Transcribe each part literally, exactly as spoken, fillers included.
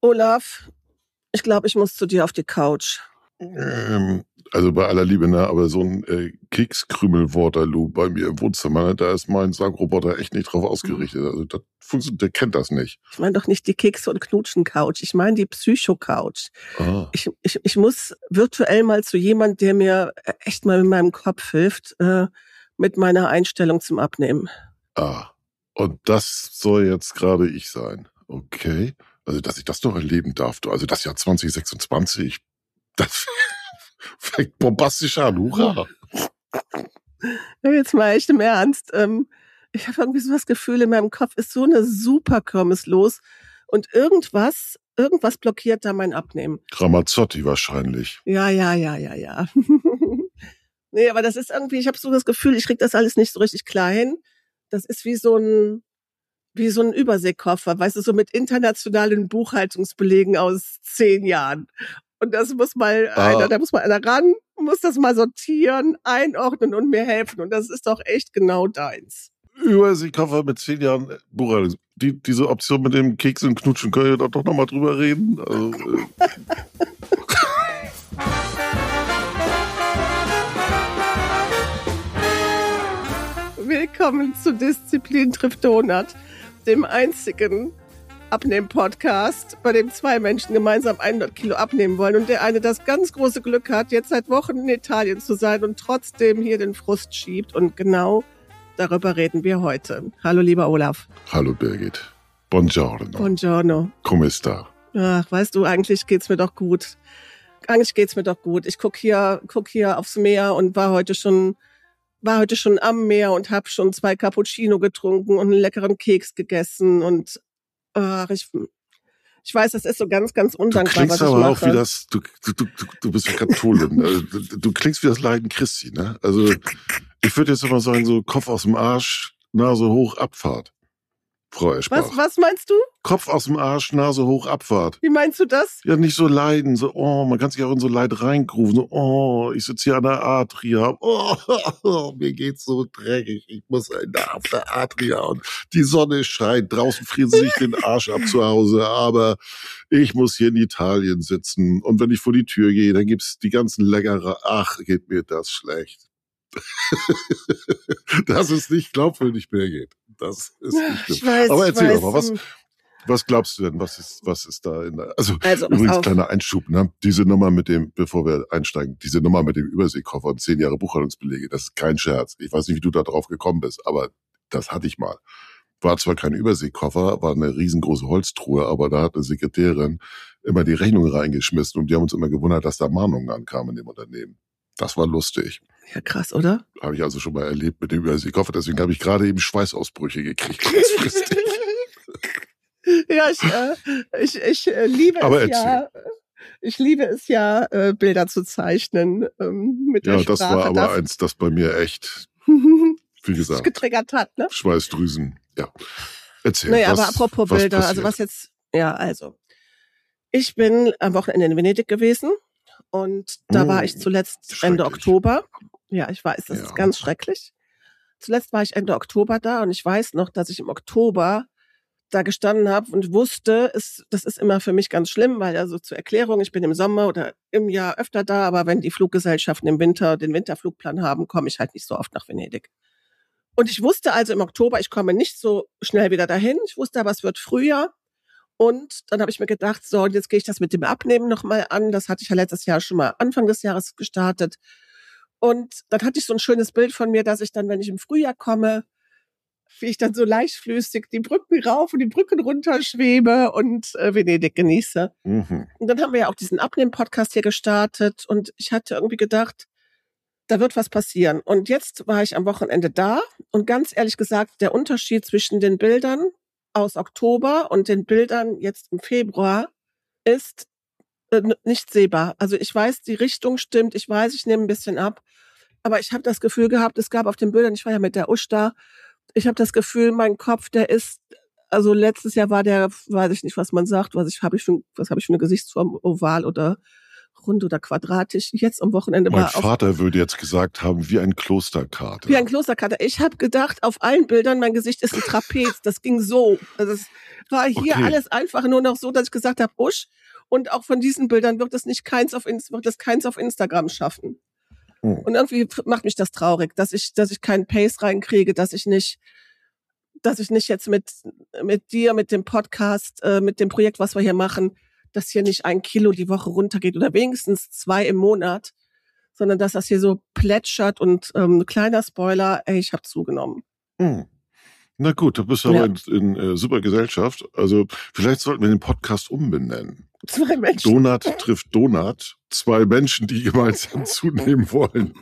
Olaf, ich glaube, ich muss zu dir auf die Couch. Ähm, also bei aller Liebe, ne, aber so ein äh, Kekskrümel-Waterloo bei mir im Wohnzimmer, ne, da ist mein Saugroboter echt nicht drauf ausgerichtet. Also das funktioniert, der kennt das nicht. Ich meine doch nicht die Kekse- und Knutschen-Couch, ich meine die Psycho-Couch. Ah. Ich, ich, ich muss virtuell mal zu jemand, der mir echt mal in meinem Kopf hilft, äh, mit meiner Einstellung zum Abnehmen. Ah, und das soll jetzt gerade ich sein. Okay. Also, dass ich das noch erleben darf. Du. Also das Jahr zwanzig sechsundzwanzig, das fängt bombastisch an. Hurra! Ja, jetzt mal echt im Ernst. Ähm, ich habe irgendwie so das Gefühl, in meinem Kopf ist so eine super Kirmes los. Und irgendwas, irgendwas blockiert da mein Abnehmen. Ramazzotti wahrscheinlich. Ja, ja, ja, ja, ja. Nee, aber das ist irgendwie, ich habe so das Gefühl, ich krieg das alles nicht so richtig klein. Das ist wie so ein, wie so ein Überseekoffer, weißt du, so mit internationalen Buchhaltungsbelegen aus zehn Jahren. Und das muss mal Ah. einer, da muss mal einer ran, muss das mal sortieren, einordnen und mir helfen. Und das ist doch echt genau deins. Überseekoffer mit zehn Jahren Buchhaltung. Die, diese Option mit dem Keks und Knutschen, können wir doch, doch noch mal drüber reden. Also, äh. Willkommen zu Disziplin trifft Donut, dem einzigen Abnehmen-Podcast, bei dem zwei Menschen gemeinsam hundert Kilo abnehmen wollen und der eine das ganz große Glück hat, jetzt seit Wochen in Italien zu sein und trotzdem hier den Frust schiebt. Und genau darüber reden wir heute. Hallo, lieber Olaf. Hallo, Birgit. Buongiorno. Buongiorno. Come sta? Ach, weißt du, eigentlich geht's mir doch gut. Eigentlich geht's mir doch gut. Ich guck hier, guck hier aufs Meer und war heute schon, war heute schon am Meer und habe schon zwei Cappuccino getrunken und einen leckeren Keks gegessen und ach, ich, ich weiß, das ist so ganz, ganz undankbar, du was klingst ich aber mache. auch wie das, du, du, du, du bist ja Katholin. Also, du, du klingst wie das Leiden Christi, ne? Also, ich würde jetzt immer sagen, so Kopf aus dem Arsch, Nase hoch, Abfahrt. Frau Eschbach. Was, was meinst du? Kopf aus dem Arsch, Nase hoch, Abfahrt. Wie meinst du das? Ja, nicht so leiden, so, oh, man kann sich auch in so Leid reingrufen, so, oh, ich sitze hier an der Adria, oh, oh, mir geht's so dreckig, ich muss auf der Adria und die Sonne scheint, draußen frieren sie sich den Arsch ab zu Hause, aber ich muss hier in Italien sitzen und wenn ich vor die Tür gehe, dann gibt's die ganzen Leckerer, ach, geht mir das schlecht. Das ist nicht glaubwürdig, Birgit. Das ist nicht Ich weiß, Aber erzähl ich doch mal, weiß, was, was glaubst du denn? Was ist, was ist da in der, also, Also, pass übrigens auf. kleiner Einschub, ne? Diese Nummer mit dem, bevor wir einsteigen, diese Nummer mit dem Überseekoffer und zehn Jahre Buchhaltungsbelege, das ist kein Scherz. Ich weiß nicht, wie du da drauf gekommen bist, aber das hatte ich mal. War zwar kein Überseekoffer, war eine riesengroße Holztruhe, aber da hat eine Sekretärin immer die Rechnung reingeschmissen und die haben uns immer gewundert, dass da Mahnungen ankamen in dem Unternehmen. Das war lustig. Ja, krass, oder? Habe ich also schon mal erlebt mit dem Überseekoffer, deswegen habe ich gerade eben Schweißausbrüche gekriegt, kurzfristig. Ja, ich, äh, ich, ich äh, liebe Aber es ja, ich liebe es ja, äh, Bilder zu zeichnen ähm, mit der Ja, Sprache. das war aber das eins, das bei mir echt, wie gesagt, getriggert hat, ne? Schweißdrüsen. Ja, erzähl. Naja, was, aber apropos was Bilder, passiert? also was jetzt, ja, also, ich bin am Wochenende in Venedig gewesen und da Oh, war ich zuletzt Ende schrecklich. Oktober. Ja, ich weiß, das Ja. ist ganz schrecklich. Zuletzt war ich Ende Oktober da und ich weiß noch, dass ich im Oktober da gestanden habe und wusste, es, das ist immer für mich ganz schlimm, weil also zur Erklärung, ich bin im Sommer oder im Jahr öfter da, aber wenn die Fluggesellschaften im Winter den Winterflugplan haben, komme ich halt nicht so oft nach Venedig. Und ich wusste also im Oktober, ich komme nicht so schnell wieder dahin. Ich wusste aber, es wird Frühjahr. Und dann habe ich mir gedacht, so, und jetzt gehe ich das mit dem Abnehmen nochmal an. Das hatte ich ja letztes Jahr schon mal Anfang des Jahres gestartet. Und dann hatte ich so ein schönes Bild von mir, dass ich dann, wenn ich im Frühjahr komme, wie ich dann so leichtflüssig die Brücken rauf und die Brücken runter schwebe und äh, Venedig genieße. Mhm. Und dann haben wir ja auch diesen Abnehmen-Podcast hier gestartet und ich hatte irgendwie gedacht, da wird was passieren. Und jetzt war ich am Wochenende da und ganz ehrlich gesagt, der Unterschied zwischen den Bildern aus Oktober und den Bildern jetzt im Februar ist äh, nicht sehbar. Also ich weiß, die Richtung stimmt, ich weiß, ich nehme ein bisschen ab, aber ich habe das Gefühl gehabt, es gab auf den Bildern, ich war ja mit der Usch da, ich habe das Gefühl, mein Kopf, der ist, also letztes Jahr war der, weiß ich nicht, was man sagt, was ich habe ich für, was habe ich für eine Gesichtsform, oval oder rund oder quadratisch. Jetzt am Wochenende Mein war auf, Vater würde jetzt gesagt haben, wie ein Klosterkater. wie ein Klosterkater. Ich habe gedacht, auf allen Bildern, mein Gesicht ist ein Trapez. Das ging so. Also es war hier Okay. alles einfach nur noch so, dass ich gesagt habe, usch. Und auch von diesen Bildern wird es nicht keins auf, Inst- wird es keins auf Instagram schaffen. Hm. Und irgendwie macht mich das traurig, dass ich, dass ich keinen Pace reinkriege, dass ich nicht, dass ich nicht jetzt mit, mit dir, mit dem Podcast, äh, mit dem Projekt, was wir hier machen, dass hier nicht ein Kilo die Woche runtergeht oder wenigstens zwei im Monat, sondern dass das hier so plätschert und ähm, kleiner Spoiler, ey, ich habe zugenommen. Hm. Na gut, du bist aber Ja. in, in äh, super Gesellschaft. Also vielleicht sollten wir den Podcast umbenennen. Zwei Menschen. Donut trifft Donut. Zwei Menschen, die gemeinsam zunehmen wollen.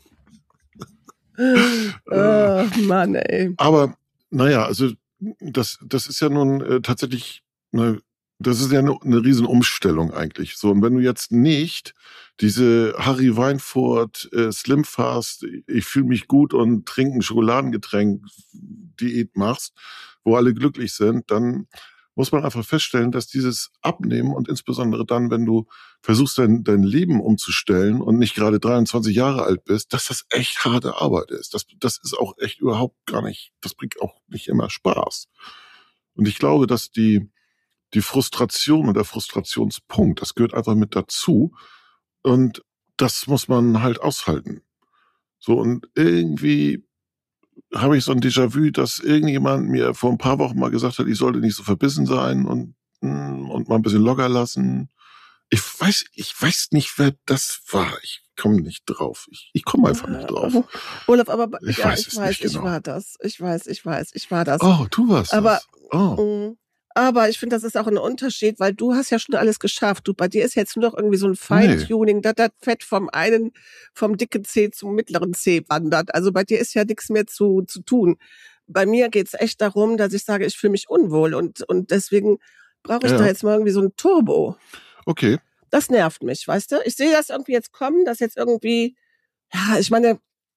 Oh, Mann, ey. Aber naja, also das, das ist ja nun äh, tatsächlich, ne, das ist ja eine, eine Riesenumstellung eigentlich. So, und wenn du jetzt nicht diese Harry Weinfurt äh, Slim Fast, ich fühle mich gut und trinke ein Schokoladengetränk Diät machst, wo alle glücklich sind, dann muss man einfach feststellen, dass dieses Abnehmen und insbesondere dann, wenn du versuchst, dein, dein Leben umzustellen und nicht gerade dreiundzwanzig Jahre alt bist, dass das echt harte Arbeit ist. Das, das ist auch echt überhaupt gar nicht, das bringt auch nicht immer Spaß. Und ich glaube, dass die, die Frustration und der Frustrationspunkt, das gehört einfach mit dazu. Und das muss man halt aushalten. So, und irgendwie habe ich so ein Déjà-vu, dass irgendjemand mir vor ein paar Wochen mal gesagt hat, ich sollte nicht so verbissen sein und, und mal ein bisschen locker lassen. Ich weiß, ich weiß nicht, wer das war. Ich komme nicht drauf. Ich, ich komme einfach nicht drauf. Olaf, aber Ich ja, weiß ich es weiß, nicht ich genau. war das. Ich weiß, ich weiß, ich war das. Oh, du warst Aber, das. Oh. mh, aber ich finde, das ist auch ein Unterschied, weil du hast ja schon alles geschafft. Du, bei dir ist jetzt nur noch irgendwie so ein Nee. Feintuning, dass das Fett vom einen, vom dicken C zum mittleren C wandert. Also bei dir ist ja nichts mehr zu, zu tun. Bei mir geht's echt darum, dass ich sage, ich fühle mich unwohl und, und deswegen brauche ich Ja, da ja. jetzt mal irgendwie so ein Turbo. Okay. Das nervt mich, weißt du? Ich sehe das irgendwie jetzt kommen, dass jetzt irgendwie, ja, ich meine,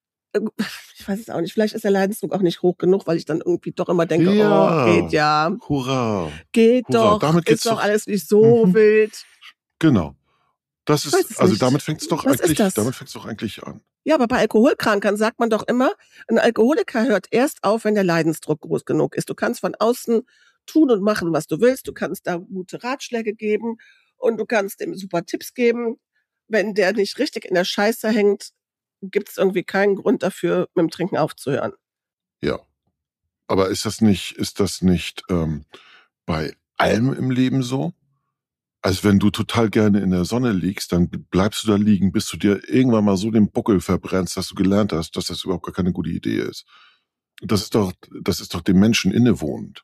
ich weiß es auch nicht, vielleicht ist der Leidensdruck auch nicht hoch genug, weil ich dann irgendwie doch immer denke, oh, geht Ja. ja, Hurra. geht Hurra. doch, Damit geht's ist doch doch. alles nicht so Mhm. wild. Genau. Das Ich weiß ist, es also nicht. damit fängt's doch Was ist eigentlich, das? damit fängt's doch eigentlich an. Ja, aber bei Alkoholkrankern sagt man doch immer, ein Alkoholiker hört erst auf, wenn der Leidensdruck groß genug ist. Du kannst von außen tun und machen, was du willst. Du kannst da gute Ratschläge geben und du kannst dem super Tipps geben. Wenn der nicht richtig in der Scheiße hängt, gibt es irgendwie keinen Grund dafür, mit dem Trinken aufzuhören. Ja. Aber ist das nicht, ist das nicht ähm, bei allem im Leben so? Also wenn du total gerne in der Sonne liegst, dann bleibst du da liegen, bis du dir irgendwann mal so den Buckel verbrennst, dass du gelernt hast, dass das überhaupt gar keine gute Idee ist. Das ist doch, das ist doch dem Menschen innewohnend.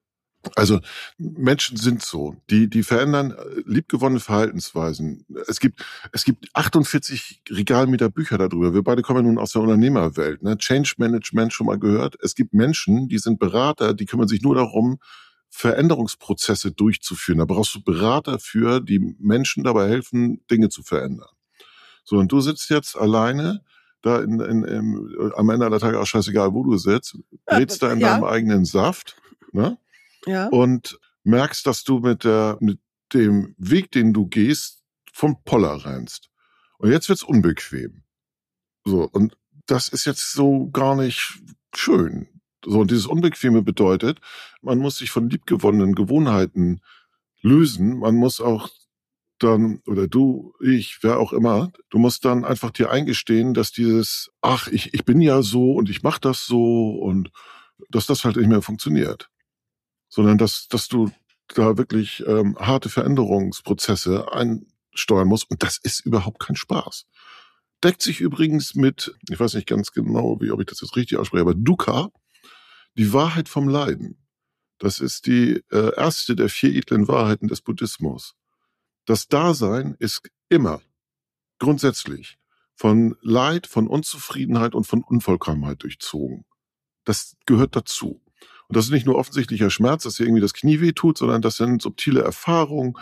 Also Menschen sind so, die die verändern äh, liebgewonnene Verhaltensweisen. Es gibt es gibt achtundvierzig Regalmeter Bücher darüber. Wir beide kommen ja nun aus der Unternehmerwelt, ne? Change Management schon mal gehört. Es gibt Menschen, die sind Berater, die kümmern sich nur darum, Veränderungsprozesse durchzuführen. Da brauchst du Berater für, die Menschen dabei helfen, Dinge zu verändern. So, und du sitzt jetzt alleine da in, in, in, am Ende aller Tage auch scheißegal, wo du sitzt, brätst da in Ja. deinem eigenen Saft, ne? Ja. Und merkst, dass du mit der, mit dem Weg, den du gehst, vom Poller rennst. Und jetzt wird's unbequem. So. Und das ist jetzt so gar nicht schön. So. Und dieses Unbequeme bedeutet, man muss sich von liebgewonnenen Gewohnheiten lösen. Man muss auch dann, oder du, ich, wer auch immer, du musst dann einfach dir eingestehen, dass dieses, ach, ich, ich bin ja so und ich mache das so und dass das halt nicht mehr funktioniert. Sondern dass, dass du da wirklich ähm, harte Veränderungsprozesse einsteuern musst. Und das ist überhaupt kein Spaß. Deckt sich übrigens mit, ich weiß nicht ganz genau, wie ob ich das jetzt richtig ausspreche, aber Dukkha, die Wahrheit vom Leiden. Das ist die äh, erste der vier edlen Wahrheiten des Buddhismus. Das Dasein ist immer, grundsätzlich, von Leid, von Unzufriedenheit und von Unvollkommenheit durchzogen. Das gehört dazu. Und das ist nicht nur offensichtlicher Schmerz, dass dir irgendwie das Knie weh tut, sondern das sind subtile Erfahrungen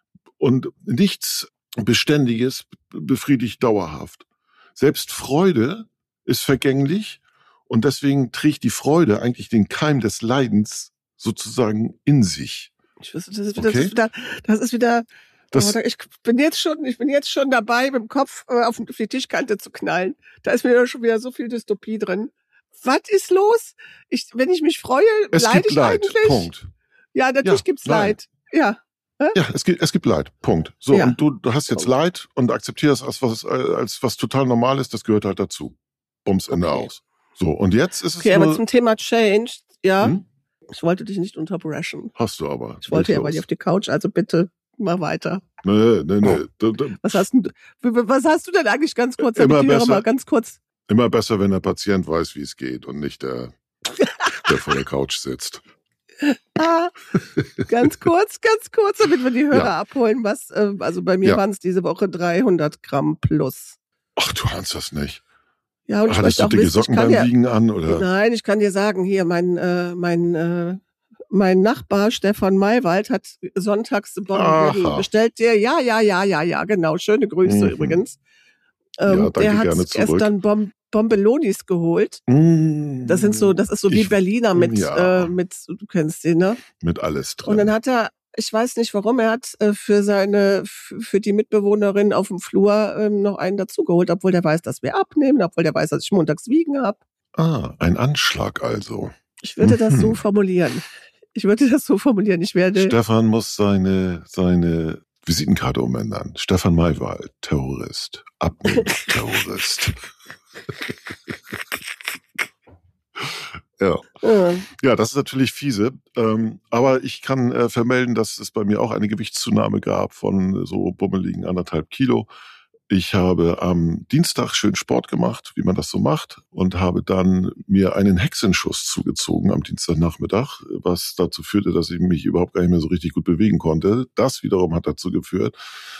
und nichts Beständiges befriedigt dauerhaft. Selbst Freude ist vergänglich und deswegen trägt die Freude eigentlich den Keim des Leidens sozusagen in sich. Ich wüsste, das ist wieder, Okay. das ist wieder, das ist wieder, Das, oh, ich bin jetzt schon, ich bin jetzt schon dabei, mit dem Kopf äh, auf die Tischkante zu knallen. Da ist mir schon wieder so viel Dystopie drin. Was ist los? Ich, wenn ich mich freue, es leide gibt ich Leid, eigentlich? Punkt. Ja, natürlich Ja, gibt's nein. Leid. Ja. Hä? Ja, es gibt, es gibt Leid, Punkt. So, Ja. und du, du hast jetzt Punkt. Leid und akzeptierst als was, als was total normal ist, das gehört halt dazu. Bums, Ende Okay. aus. So, und jetzt ist es Okay, aber nur... zum Thema Change, ja, Hm? ich wollte dich nicht unterbrechen. Hast du aber. Ich wollte Leg ja bei los. dir auf die Couch, also bitte mach weiter. Nee, nee, nee. Da- da- Was hast, denn, du- was hast du denn eigentlich ganz kurz, damit Immer die Hörer besser. mal ganz kurz... Immer besser, wenn der Patient weiß, wie es geht und nicht der, der vor der Couch sitzt. Ah, ganz kurz, ganz kurz, damit wir die Hörer Ja. abholen. Was, äh, also bei mir Ja. waren es diese Woche dreihundert Gramm plus. Ach, du ahnst das nicht. Ja, und ich Hattest möchte du auch dicke wissen, ich Socken kann beim ja, Wiegen an, oder? nein, ich kann dir sagen, hier, mein, äh, mein, äh, mein Nachbar Stefan Maywald hat sonntags Bombenböden Aha. bestellt. Der, ja, ja, ja, ja, ja, genau. Schöne Grüße Mhm. übrigens. Ja, Ähm, danke, der hat gerne zurück. gestern Bom Bombelonis geholt. Mm, Das sind so, das ist so wie ich- Berliner mit, ja. äh, mit, du kennst den, ne? Mit alles drin. Und dann hat er, ich weiß nicht warum, er hat äh, für seine, f- für die Mitbewohnerin auf dem Flur ähm, noch einen dazugeholt, obwohl der weiß, dass wir abnehmen, obwohl der weiß, dass ich montags wiegen habe. ah, ein Anschlag also. Ich würde das so Mhm. formulieren. Ich würde das so formulieren. Ich werde, Stefan muss seine, seine Visitenkarte umändern. Stefan Maywald, Terrorist. Abnehmen-Terrorist. ja. äh, Ja, das ist natürlich fiese. Ähm, aber ich kann äh, vermelden, dass es bei mir auch eine Gewichtszunahme gab von so bummeligen anderthalb Kilo. Ich habe am Dienstag schön Sport gemacht, wie man das so macht, und habe dann mir einen Hexenschuss zugezogen am Dienstagnachmittag, was dazu führte, dass ich mich überhaupt gar nicht mehr so richtig gut bewegen konnte. Das wiederum hat dazu geführt,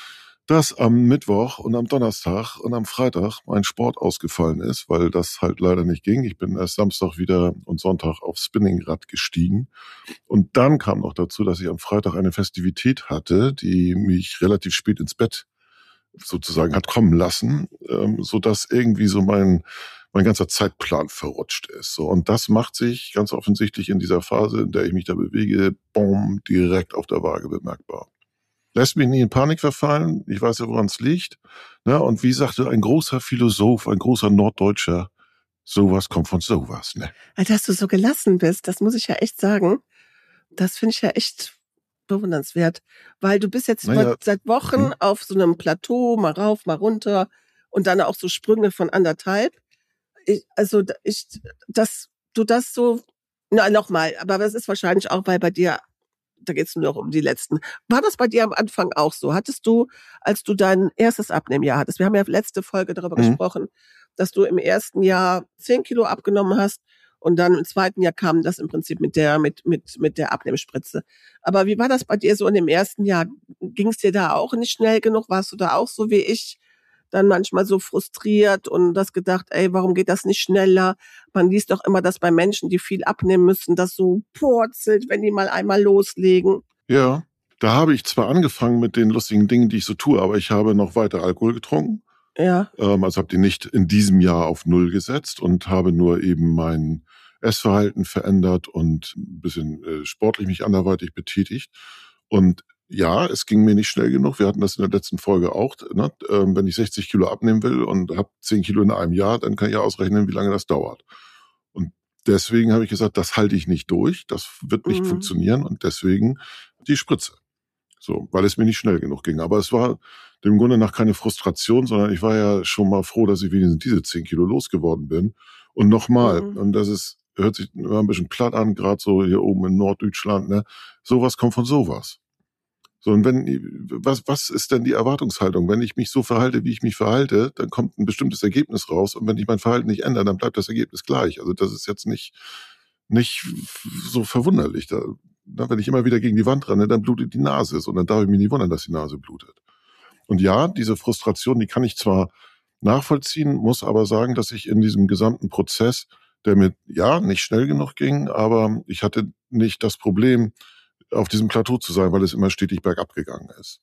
dass am Mittwoch und am Donnerstag und am Freitag mein Sport ausgefallen ist, weil das halt leider nicht ging. Ich bin erst Samstag wieder und Sonntag aufs Spinningrad gestiegen. Und dann kam noch dazu, dass ich am Freitag eine Festivität hatte, die mich relativ spät ins Bett sozusagen hat kommen lassen, ähm, so dass irgendwie so mein mein ganzer Zeitplan verrutscht ist. So, und das macht sich ganz offensichtlich in dieser Phase, in der ich mich da bewege, boom, direkt auf der Waage bemerkbar. Lässt mich nie in Panik verfallen. Ich weiß ja, woran es liegt. Ne? Und wie sagte ein großer Philosoph, ein großer Norddeutscher, sowas kommt von sowas. Ne? dass du so gelassen bist, das muss ich ja echt sagen. Das finde ich ja echt bewundernswert, weil du bist jetzt Naja, seit Wochen hm. auf so einem Plateau, mal rauf, mal runter und dann auch so Sprünge von anderthalb. Ich, also ich, dass du das so, na nochmal, aber das ist wahrscheinlich auch, weil bei dir, da geht es nur noch um die letzten. War das bei dir am Anfang auch so? Hattest du, als du dein erstes Abnehmjahr hattest, wir haben ja letzte Folge darüber Mhm. gesprochen, dass du im ersten Jahr zehn Kilo abgenommen hast und dann im zweiten Jahr kam das im Prinzip mit der, mit, mit, mit der Abnehmspritze. Aber wie war das bei dir so in dem ersten Jahr? Ging es dir da auch nicht schnell genug? Warst du da auch so wie ich? Dann manchmal so frustriert und das gedacht, ey, warum geht das nicht schneller? Man liest doch immer, dass bei Menschen, die viel abnehmen müssen, das so purzelt, wenn die mal einmal loslegen. Ja, da habe ich zwar angefangen mit den lustigen Dingen, die ich so tue, aber ich habe noch weiter Alkohol getrunken. Ja, Ähm, also habe die nicht in diesem Jahr auf Null gesetzt und habe nur eben mein Essverhalten verändert und ein bisschen äh, sportlich mich anderweitig betätigt. Und ja, es ging mir nicht schnell genug. Wir hatten das in der letzten Folge auch. Ne? Ähm, wenn ich sechzig Kilo abnehmen will und habe zehn Kilo in einem Jahr, dann kann ich ja ausrechnen, wie lange das dauert. Und deswegen habe ich gesagt, das halte ich nicht durch. Das wird nicht Mhm. funktionieren. Und deswegen die Spritze. So, weil es mir nicht schnell genug ging. Aber es war dem Grunde nach keine Frustration, sondern ich war ja schon mal froh, dass ich wenigstens diese zehn Kilo losgeworden bin. Und nochmal, Mhm. und das ist, hört sich immer ein bisschen platt an, gerade so hier oben in Norddeutschland, ne? Sowas kommt von sowas. So, und wenn, was, was ist denn die Erwartungshaltung? Wenn ich mich so verhalte, wie ich mich verhalte, dann kommt ein bestimmtes Ergebnis raus. Und wenn ich mein Verhalten nicht ändere, dann bleibt das Ergebnis gleich. Also das ist jetzt nicht, nicht so verwunderlich. Da, na, wenn ich immer wieder gegen die Wand renne, dann blutet die Nase. So, und dann darf ich mich nicht wundern, dass die Nase blutet. Und ja, diese Frustration, die kann ich zwar nachvollziehen, muss aber sagen, dass ich in diesem gesamten Prozess, der mir, ja, nicht schnell genug ging, aber ich hatte nicht das Problem, auf diesem Plateau zu sein, weil es immer stetig bergab gegangen ist.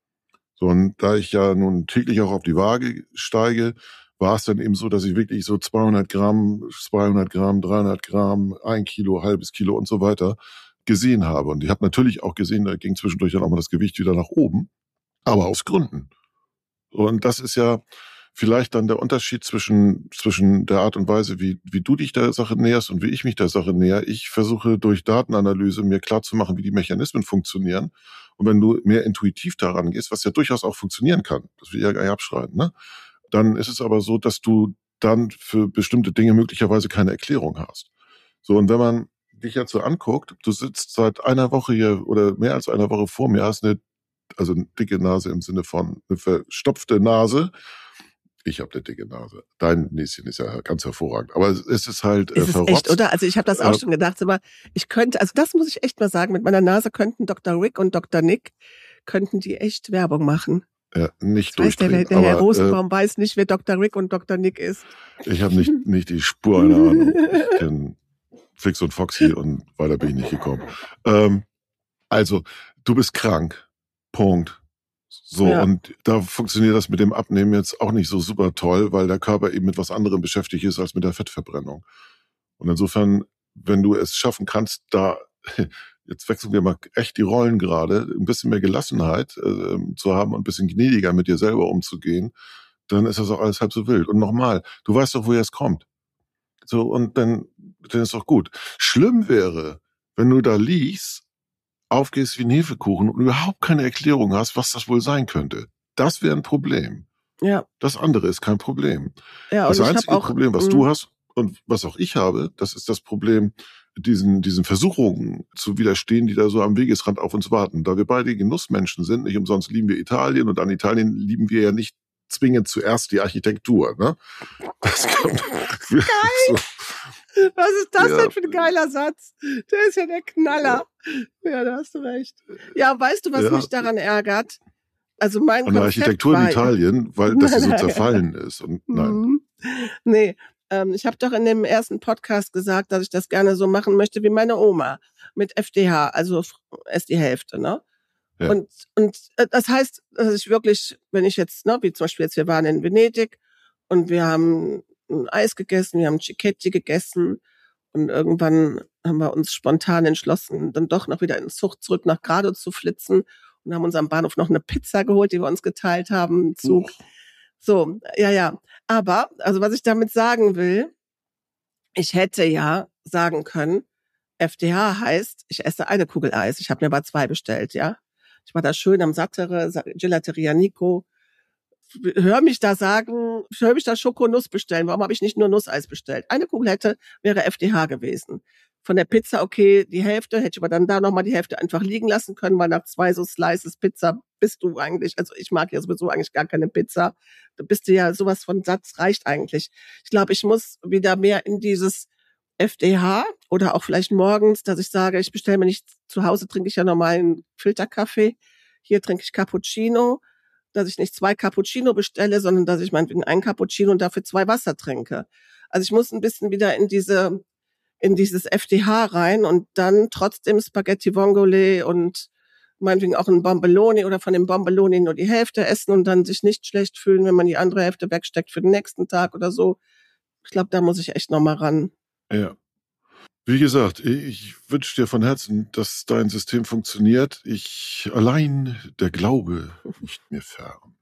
So, und da ich ja nun täglich auch auf die Waage steige, war es dann eben so, dass ich wirklich so zweihundert Gramm, zweihundert Gramm, dreihundert Gramm, ein Kilo, halbes Kilo und so weiter gesehen habe. Und ich habe natürlich auch gesehen, da ging zwischendurch dann auch mal das Gewicht wieder nach oben. Aber aus Gründen. Und das ist ja vielleicht dann der Unterschied zwischen, zwischen der Art und Weise, wie, wie du dich der Sache näherst und wie ich mich der Sache näher. Ich versuche durch Datenanalyse mir klarzumachen, wie die Mechanismen funktionieren. Und wenn du mehr intuitiv daran gehst, was ja durchaus auch funktionieren kann, das will ich ja gar nicht abschreiten, ne? Dann ist es aber so, dass du dann für bestimmte Dinge möglicherweise keine Erklärung hast. So, und wenn man dich jetzt so anguckt, du sitzt seit einer Woche hier oder mehr als einer Woche vor mir, hast eine, also eine dicke Nase im Sinne von eine verstopfte Nase. Ich habe eine dicke Nase. Dein Näschen ist ja ganz hervorragend. Aber es ist halt äh, Ist es verrotzt. echt, oder? Also ich habe das auch Äh, schon gedacht, aber ich könnte, also das muss ich echt mal sagen, mit meiner Nase könnten Doktor Rick und Doktor Nick, könnten die echt Werbung machen. Ja, nicht Das weiß der, durchdrehen. der Herr aber, Rosenbaum äh, weiß nicht, wer Doktor Rick und Doktor Nick ist. Ich habe nicht, nicht die Spur einer Ahnung. Ich kenne Fix und Foxy und weiter bin ich nicht gekommen. Ähm, also, du bist krank. Punkt. So, Ja. und da funktioniert das mit dem Abnehmen jetzt auch nicht so super toll, weil der Körper eben mit was anderem beschäftigt ist als mit der Fettverbrennung. Und insofern, wenn du es schaffen kannst, da, jetzt wechseln wir mal echt die Rollen gerade, ein bisschen mehr Gelassenheit äh, zu haben und ein bisschen gnädiger mit dir selber umzugehen, dann ist das auch alles halb so wild. Und nochmal, du weißt doch, woher es kommt. So, und dann, dann ist doch gut. Schlimm wäre, wenn du da liegst, aufgehst wie ein Hefekuchen und überhaupt keine Erklärung hast, was das wohl sein könnte. Das wäre ein Problem. Ja. Das andere ist kein Problem. Ja, das und ich einzige hab auch, Problem, was mh. du hast und was auch ich habe, das ist das Problem, diesen, diesen Versuchungen zu widerstehen, die da so am Wegesrand auf uns warten. Da wir beide Genussmenschen sind, nicht umsonst lieben wir Italien und an Italien lieben wir ja nicht zwingend zuerst die Architektur, ne? Das kommt. Geil! So. Was ist das Ja. denn für ein geiler Satz? Der ist ja der Knaller. Ja, ja da hast du recht. Ja, weißt du, was Ja. mich daran ärgert? Also mein An der Konzept Architektur war, in Italien, weil das so zerfallen ist. Und nein. Mhm. Nee, ähm, ich habe doch in dem ersten Podcast gesagt, dass ich das gerne so machen möchte wie meine Oma mit F D H, also erst die Hälfte, ne? Ja. Und, und äh, das heißt, dass ich wirklich, wenn ich jetzt, ne, wie zum Beispiel jetzt, wir waren in Venedig und wir haben ein Eis gegessen, wir haben Cicchetti gegessen und irgendwann haben wir uns spontan entschlossen, dann doch noch wieder in Zucht zurück nach Grado zu flitzen und haben uns am Bahnhof noch eine Pizza geholt, die wir uns geteilt haben im Zug. Uh. So, ja, ja. Aber, also was ich damit sagen will, ich hätte ja sagen können, F D H heißt, ich esse eine Kugel Eis. Ich habe mir aber zwei bestellt, ja. Ich war da schön am Sattere, Gelateria Nico. Hör mich da sagen, hör mich da Schokonuss bestellen. Warum habe ich nicht nur Nusseis bestellt? Eine Kugel hätte, wäre F D H gewesen. Von der Pizza, okay, die Hälfte, hätte ich aber dann da nochmal die Hälfte einfach liegen lassen können, weil nach zwei so Slices Pizza bist du eigentlich, also ich mag ja sowieso eigentlich gar keine Pizza. Da bist du ja sowas von Satz, reicht eigentlich. Ich glaube, ich muss wieder mehr in dieses F D H oder auch vielleicht morgens, dass ich sage, ich bestelle mir nicht, zu Hause trinke ich ja normal einen Filterkaffee, hier trinke ich Cappuccino, dass ich nicht zwei Cappuccino bestelle, sondern dass ich meinetwegen ein Cappuccino und dafür zwei Wasser trinke. Also ich muss ein bisschen wieder in diese, in dieses F D H rein und dann trotzdem Spaghetti Vongole und meinetwegen auch ein Bomboloni oder von dem Bomboloni nur die Hälfte essen und dann sich nicht schlecht fühlen, wenn man die andere Hälfte wegsteckt für den nächsten Tag oder so. Ich glaube, da muss ich echt nochmal ran. Ja. Wie gesagt, ich wünsche dir von Herzen, dass dein System funktioniert. Ich allein der Glaube nicht mir fern.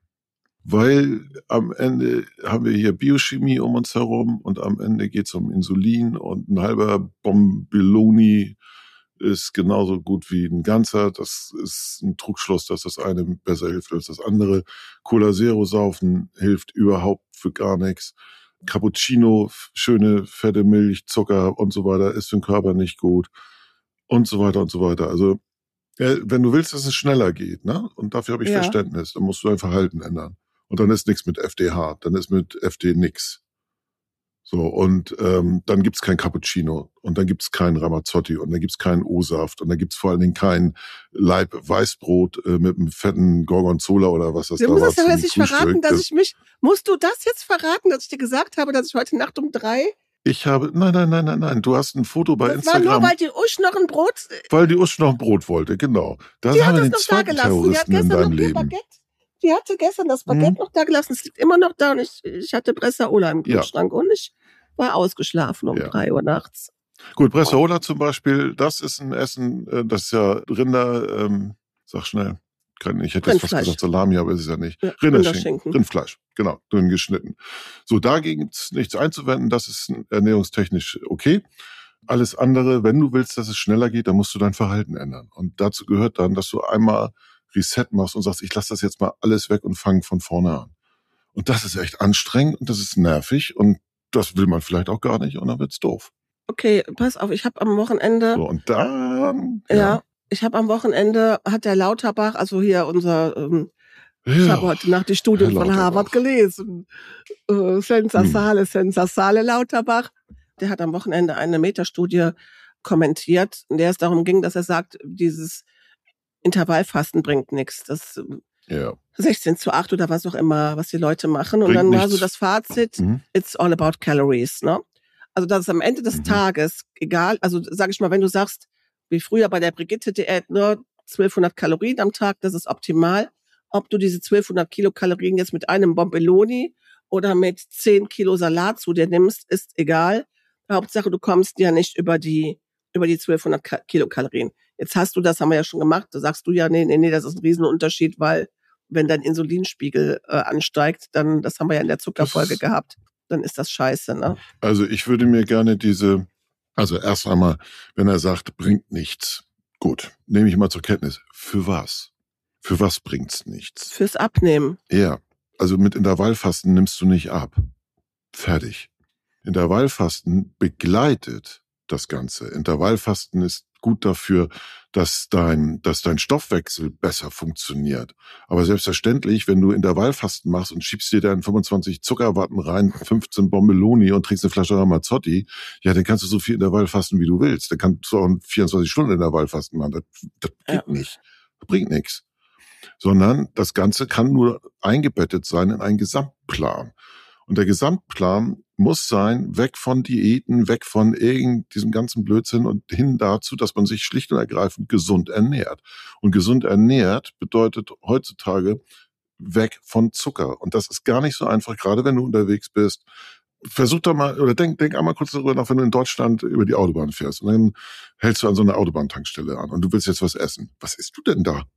Weil am Ende haben wir hier Biochemie um uns herum und am Ende geht es um Insulin und ein halber Bomboloni ist genauso gut wie ein ganzer. Das ist ein Trugschluss, dass das eine besser hilft als das andere. Cola Zero saufen hilft überhaupt für gar nichts. Cappuccino, schöne fette Milch, Zucker und so weiter ist für den Körper nicht gut und so weiter und so weiter. Also äh, wenn du willst, dass es schneller geht, ne? Und dafür habe ich Ja. Verständnis, dann musst du dein Verhalten ändern. Und dann ist nichts mit F D H, dann ist mit F D nix. So, und ähm, dann gibt's kein Cappuccino und dann gibt's keinen Ramazzotti und dann gibt's keinen O-Saft und dann gibt's vor allen Dingen kein Laib Weißbrot äh, mit einem fetten Gorgonzola oder was das Du da musst war das ja zum jetzt nicht verraten, Frühstück. dass Das- ich mich, musst du das jetzt verraten, dass ich dir gesagt habe, dass ich heute Nacht um drei, Ich habe, nein, nein, nein, nein, nein, du hast ein Foto bei das Instagram, war nur, weil die Usch noch ein Brot, weil die Usch noch ein Brot wollte, genau. Da die haben hat wir das den noch da zweiten gelassen, die hat Terroristen in gestern deinem noch ihr Leben. Baguette, die hatte gestern das Baguette Mhm. noch da gelassen, es liegt immer noch da und ich, ich hatte Bressaola im Ja. Kühlschrank und ich war ausgeschlafen um Ja. drei Uhr nachts. Gut, Bressaola zum Beispiel, das ist ein Essen, äh, das ist ja Rinder, ähm, sag schnell, Ich hätte jetzt fast gesagt Salami, aber ist es ja nicht. Ja, Rinderschinken, Rindfleisch, genau, dünn geschnitten. So, dagegen gibt's nichts einzuwenden, das ist ernährungstechnisch okay. Alles andere, wenn du willst, dass es schneller geht, dann musst du dein Verhalten ändern. Und dazu gehört dann, dass du einmal Reset machst und sagst, ich lasse das jetzt mal alles weg und fange von vorne an. Und das ist echt anstrengend und das ist nervig und das will man vielleicht auch gar nicht und dann wird's doof. Okay, pass auf, ich habe am Wochenende... So, und dann... Ja, ja ich habe am Wochenende, hat der Lauterbach, also hier unser... Ähm, ja, ich habe heute Nacht die Studien von Harvard gelesen. Äh, Sensasale, hm. Sensasale Lauterbach. Der hat am Wochenende eine Metastudie kommentiert, in der es darum ging, dass er sagt, dieses Intervallfasten bringt nichts. Das ja. sechzehn zu acht oder was auch immer, was die Leute machen. Und bringt dann nichts. War so das Fazit, mhm. it's all about calories, ne? Also, dass es am Ende des mhm. Tages, egal, also sag ich mal, wenn du sagst, wie früher bei der Brigitte-Diät, ne, zwölfhundert Kalorien am Tag, das ist optimal. Ob du diese zwölfhundert Kilokalorien jetzt mit einem Bombelloni oder mit zehn Kilo Salat zu dir nimmst, ist egal. Hauptsache, du kommst ja nicht über die, über die zwölfhundert Kilokalorien. Jetzt hast du das, haben wir ja schon gemacht, da sagst du ja, nee, nee, nee, das ist ein Riesenunterschied, weil wenn dein Insulinspiegel äh, ansteigt, dann, das haben wir ja in der Zuckerfolge gehabt, dann ist das scheiße, ne? Also ich würde mir gerne diese, also erst einmal, wenn er sagt, bringt nichts, gut, nehme ich mal zur Kenntnis. Für was? Für was bringt's nichts? Fürs Abnehmen. Ja, also mit Intervallfasten nimmst du nicht ab. Fertig. Intervallfasten begleitet das Ganze. Intervallfasten ist gut dafür, dass dein, dass dein Stoffwechsel besser funktioniert. Aber selbstverständlich, wenn du Intervallfasten machst und schiebst dir dann fünfundzwanzig Zuckerwatten rein, fünfzehn Bombelloni und trinkst eine Flasche Ramazzotti, ja, dann kannst du so viel Intervallfasten, wie du willst. Dann kannst du auch vierundzwanzig Stunden Intervallfasten machen. Das, das geht ja. nicht. Das bringt nichts. Sondern das Ganze kann nur eingebettet sein in einen Gesamtplan. Und der Gesamtplan muss sein, weg von Diäten, weg von irgend diesem ganzen Blödsinn und hin dazu, dass man sich schlicht und ergreifend gesund ernährt. Und gesund ernährt bedeutet heutzutage weg von Zucker. Und das ist gar nicht so einfach, gerade wenn du unterwegs bist. Versuch doch mal, oder denk, denk einmal kurz darüber nach, wenn du in Deutschland über die Autobahn fährst und dann hältst du an so einer Autobahntankstelle an und du willst jetzt was essen. Was isst du denn da?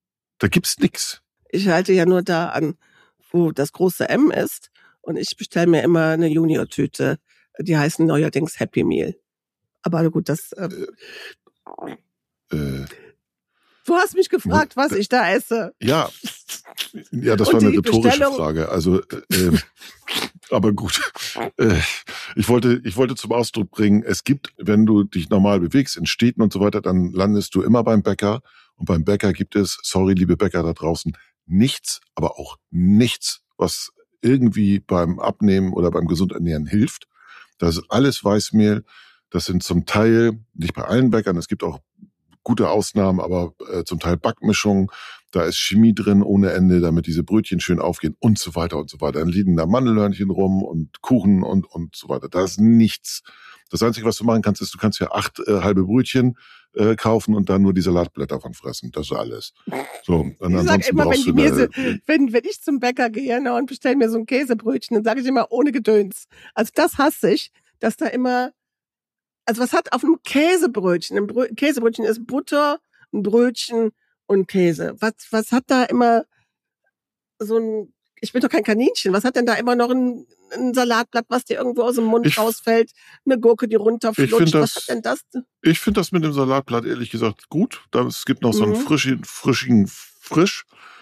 Da gibt's nix. Ich halte ja nur da an, wo das große M ist. Und ich bestelle mir immer eine Junior-Tüte. Die heißen neuerdings Happy Meal. Aber gut, das... Ähm, äh, äh, du hast mich gefragt, was ich da esse. Ja, ja, das war eine rhetorische Frage. Also, äh, aber gut. Äh, ich wollte, ich wollte zum Ausdruck bringen, es gibt, wenn du dich normal bewegst in Städten und so weiter, dann landest du immer beim Bäcker. Und beim Bäcker gibt es, sorry, liebe Bäcker da draußen, nichts, aber auch nichts, was irgendwie beim Abnehmen oder beim Gesundernähren hilft. Das ist alles Weißmehl. Das sind zum Teil, nicht bei allen Bäckern, es gibt auch gute Ausnahmen, aber äh, zum Teil Backmischungen. Da ist Chemie drin ohne Ende, damit diese Brötchen schön aufgehen und so weiter und so weiter. Dann liegen da Mandelhörnchen rum und Kuchen und und so weiter. Da ist nichts. Das Einzige, was du machen kannst, ist, du kannst ja acht äh, halbe Brötchen äh, kaufen und dann nur die Salatblätter von fressen. Das ist alles. So, und ich sag immer, wenn, die mir so, wenn, wenn ich zum Bäcker gehe ne, und bestelle mir so ein Käsebrötchen, dann sage ich immer ohne Gedöns. Also das hasse ich, dass da immer, also was hat auf einem Käsebrötchen, ein Brö- Käsebrötchen ist Butter, ein Brötchen und Käse. Was, was hat da immer so ein, ich bin doch kein Kaninchen, was hat denn da immer noch ein, ein Salatblatt, was dir irgendwo aus dem Mund ich, rausfällt, eine Gurke, die runterflutscht, was hat denn das? Ich finde das mit dem Salatblatt ehrlich gesagt gut. Es gibt noch so einen mhm. frischen, frischigen Frisch.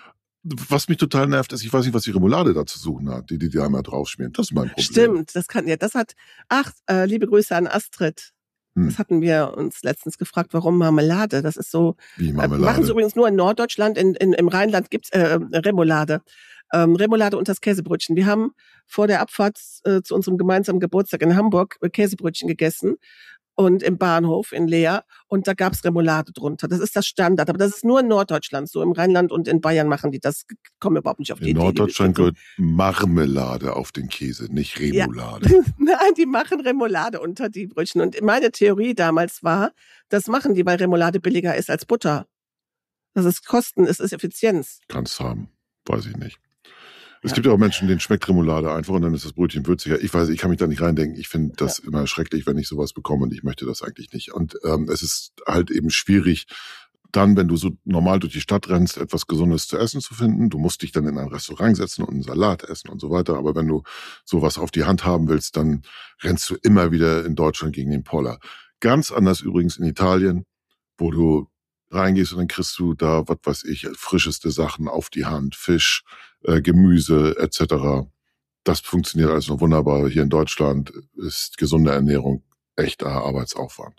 Was mich total nervt, ist, ich weiß nicht, was die Remoulade da zu suchen hat, die die die einmal draufschmieren. Das ist mein Problem. Stimmt, das kann, ja, das hat, ach, äh, liebe Grüße an Astrid. Hm. Das hatten wir uns letztens gefragt, warum Marmelade? Das ist so. Wie Marmelade? Äh, machen sie übrigens nur in Norddeutschland, in, in, im Rheinland gibt's äh, Remoulade. Ähm, Remoulade und das Käsebrötchen. Wir haben vor der Abfahrt äh, zu unserem gemeinsamen Geburtstag in Hamburg Käsebrötchen gegessen und im Bahnhof in Leer und da gab's Remoulade drunter. Das ist das Standard, aber das ist nur in Norddeutschland so. Im Rheinland und in Bayern machen die das, kommen überhaupt nicht auf die in Idee. In Norddeutschland gehört Marmelade auf den Käse, nicht Remoulade. Ja. Nein, die machen Remoulade unter die Brötchen. Und meine Theorie damals war, das machen die, weil Remoulade billiger ist als Butter. Das ist Kosten, es ist Effizienz. Kannst haben, weiß ich nicht. Es ja. gibt ja auch Menschen, denen schmeckt Remoulade einfach und dann ist das Brötchen würziger. Ich weiß, ich kann mich da nicht reindenken. Ich finde das ja. immer schrecklich, wenn ich sowas bekomme und ich möchte das eigentlich nicht. Und ähm, es ist halt eben schwierig, dann, wenn du so normal durch die Stadt rennst, etwas Gesundes zu essen zu finden. Du musst dich dann in ein Restaurant setzen und einen Salat essen und so weiter. Aber wenn du sowas auf die Hand haben willst, dann rennst du immer wieder in Deutschland gegen den Poller. Ganz anders übrigens in Italien, wo du reingehst und dann kriegst du da, was weiß ich, frischeste Sachen auf die Hand, Fisch, äh, Gemüse et cetera. Das funktioniert alles noch wunderbar. Hier in Deutschland ist gesunde Ernährung echter Arbeitsaufwand.